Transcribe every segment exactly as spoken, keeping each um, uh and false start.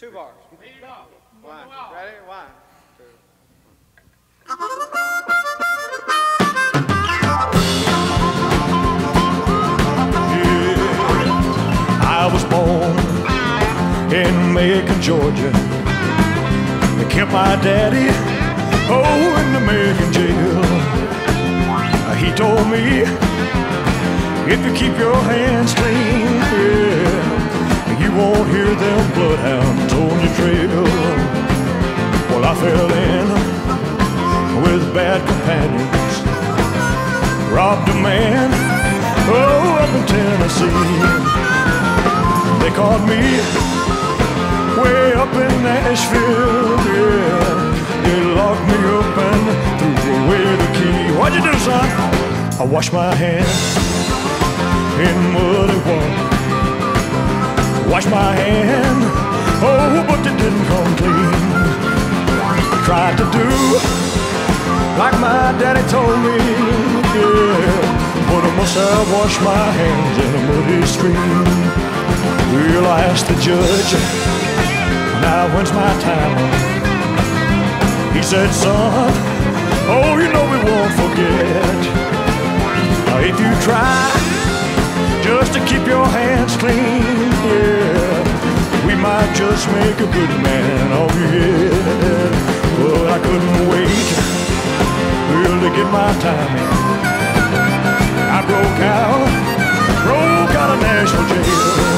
Two bars. Lead off. One. Ready? One, two. Yeah, I was born in Macon, Georgia. They kept my daddy, oh, in the Macon jail. He told me, if you keep your hands clean, yeah, you won't hear them bloodhounds on your trail. Well, I fell in with bad companions, robbed a man, oh, up in Tennessee. They caught me way up in Nashville, yeah. They locked me up and threw away the key. What'd you do, son? I washed my hands in muddy water. Washed my hand, oh, but it didn't come clean. Tried to do like my daddy told me, yeah, but I must have washed my hands in a muddy stream. Well, I asked the judge, now when's my time? He said, son, oh, you know we won't forget. Now if you try just to keep your hands clean, yeah, we might just make a good man of your head. But I couldn't wait, well, to get my time in. I broke out, broke out of Nashville jail.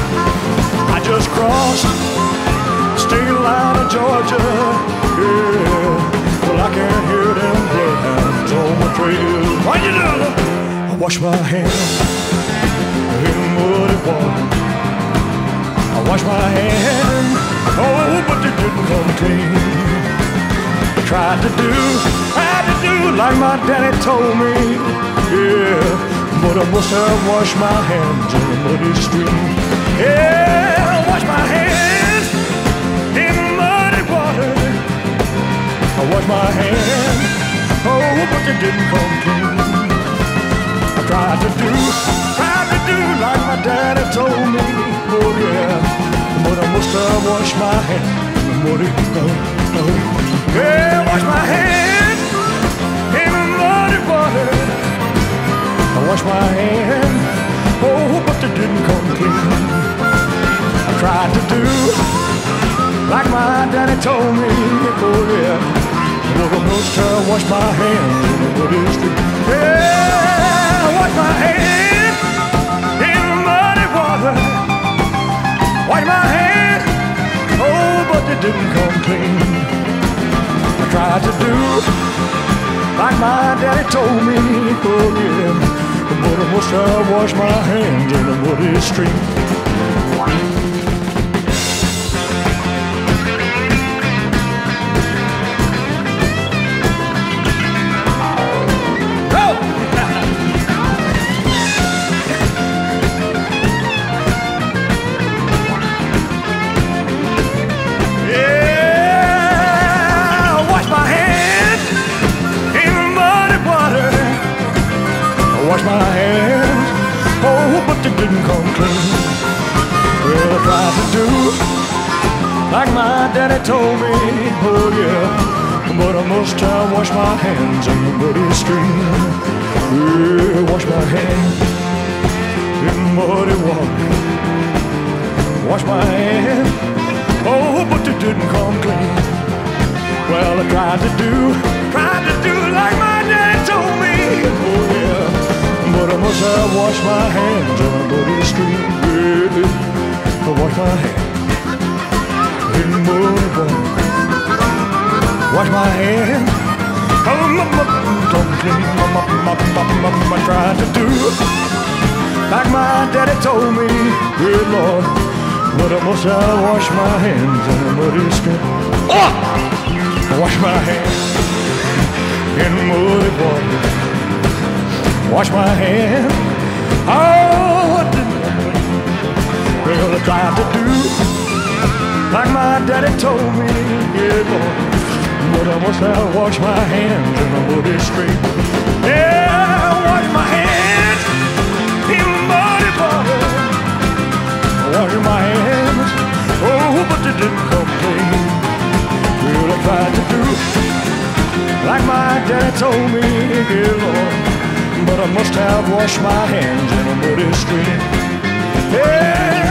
I just crossed state line of Georgia, yeah. Well, I can't hear them bloodhounds on my trail. What you do? I wash my hands in muddy water. I wash my hand, oh, but it didn't come clean. I tried to do, tried to do like my daddy told me, yeah, but I must have washed my hands in a muddy stream. Yeah, I wash my hands in muddy water. I wash my hand, oh, but it didn't come clean. I tried to do, tried to do like my daddy told me, oh yeah, but I must have washed my hand in the muddy, oh, oh. Yeah, wash my hand in muddy water. I wash my hand, oh, but it didn't come clean. I tried to do like my daddy told me, oh yeah, but I must have washed my hands in the muddy street. Yeah, I wash my hand in muddy water. Wash my hand, oh, but it didn't come clean. I tried to do like my daddy told me, oh yeah, but I must have washed my hands in the muddy street. Wash my hands, oh, but it didn't come clean. Well, I tried to do like my daddy told me, oh yeah, but I must have washed my hands in the muddy stream. Yeah, wash my hands in muddy water. Wash my hands, oh, but it didn't come clean. Well, I tried to do, tried to do like my daddy told me, oh yeah, but I must have washed my hands in a muddy stream. Yeah, I wash my hands in muddy water. Wash my hands, oh, my, my, don't clean, my, my, my, my, my, I tried to do like my daddy told me, yeah, Lord, but I must have washed my hands in a muddy stream. Oh! I wash my hands in muddy water. Wash my hand, oh, I didn't. Well, I tried to do like my daddy told me, yeah, Lord, but I must have washed my hands in a muddy street. Yeah, I wash my hands in muddy water. I wash my hands, oh, but they didn't come clean. Well, I tried to do like my daddy told me, dear Lord, but I must have washed my hands in a muddy stream. Hey,